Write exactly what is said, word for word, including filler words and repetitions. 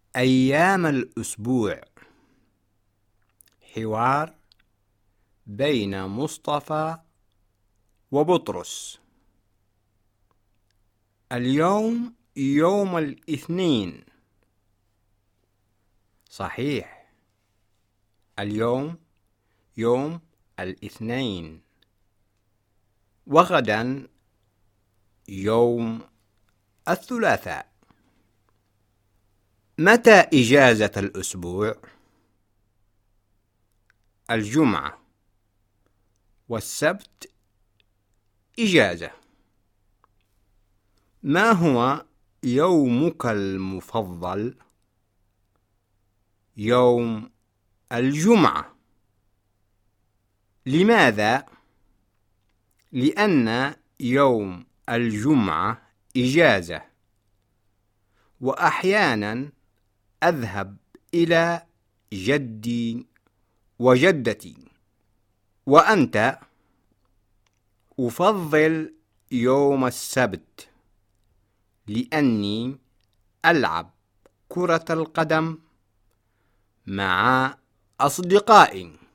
أيام الأسبوع. حوار بين مصطفى وبطرس. اليوم يوم الاثنين. صحيح، اليوم يوم الاثنين، وغدا يوم الثلاثاء. متى إجازة الأسبوع؟ الجمعة والسبت إجازة. ما هو يومك المفضل؟ يوم الجمعة. لماذا؟ لأن يوم الجمعة إجازة، وأحيانا أذهب إلى جدي وجدتي. وأنت؟ أفضل يوم السبت لأني ألعب كرة القدم مع أصدقائي.